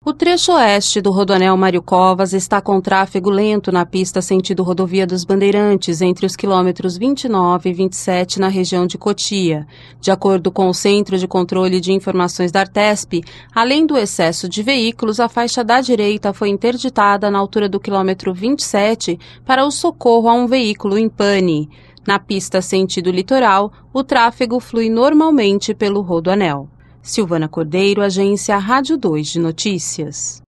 O trecho oeste do Rodoanel Mário Covas está com tráfego lento na pista sentido Rodovia dos Bandeirantes, entre os quilômetros 29 e 27, na região de Cotia. De acordo com o Centro de Controle de Informações da Artesp, além do excesso de veículos, a faixa da direita foi interditada na altura do quilômetro 27 para o socorro a um veículo em pane. Na pista sentido litoral, o tráfego flui normalmente pelo Rodoanel. Silvana Cordeiro, Agência Rádio 2 de Notícias.